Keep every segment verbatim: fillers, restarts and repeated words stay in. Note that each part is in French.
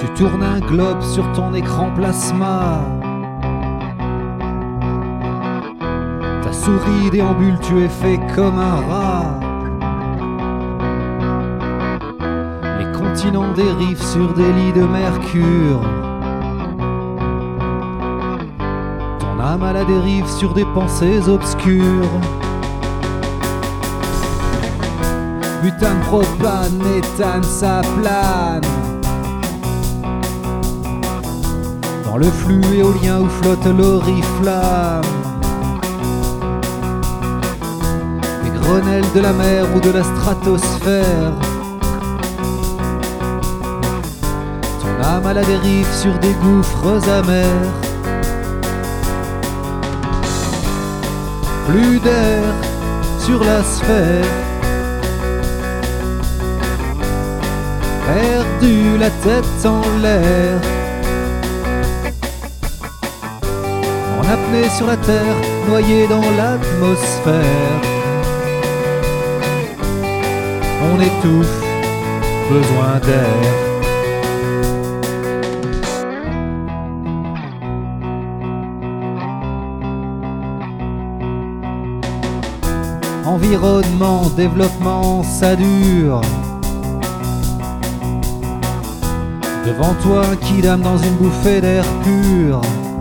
Tu tournes un globe sur ton écran plasma. Ta souris déambule, tu es fait comme un rat. Les continents dérivent sur des lits de mercure. Ton âme à la dérive sur des pensées obscures. Butane, propane, méthane, ça plane dans le flux éolien où flotte l'oriflamme. Les grenelles de la mer ou de la stratosphère. Ton âme à la dérive sur des gouffres amers. Plus d'air sur la sphère. Perdu la tête en l'air. En apnée sur la terre, noyé dans l'atmosphère. On étouffe, besoin d'air. Environnement, développement, ça dure. Devant toi un kidam dans une bouffée d'air pur.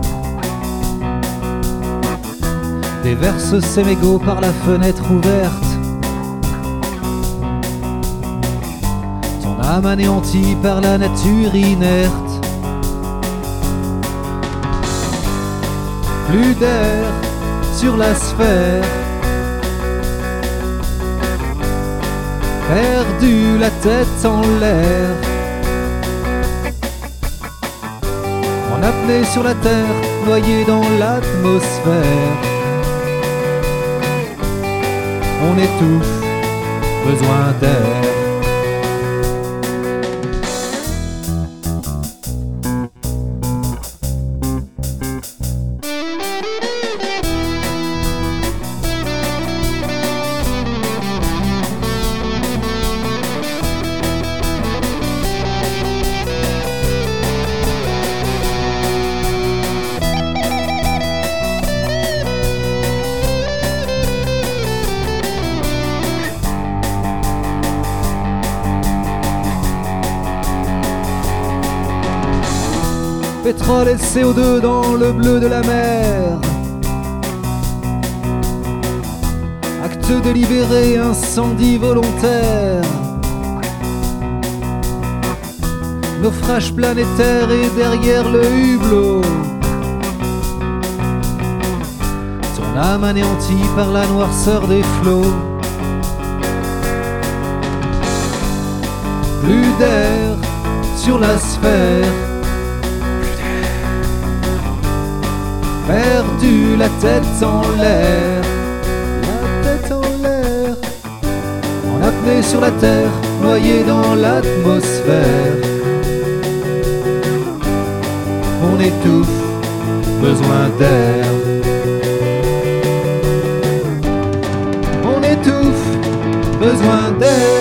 Déverse ses mégots par la fenêtre ouverte. Ton âme anéantie par la nature inerte. Plus d'air sur la sphère. Perdu la tête en l'air. En apnée sur la terre, noyé dans l'atmosphère. On étouffe, besoin d'air. Pétrole et C O deux dans le bleu de la mer. Acte délibéré, incendie volontaire. Naufrage planétaire et derrière le hublot. Ton âme anéantie par la noirceur des flots. Plus d'air sur la sphère. Perdu la tête en l'air. La tête en l'air. En apnée sur la terre, noyé dans l'atmosphère. On étouffe, besoin d'air. On étouffe, besoin d'air.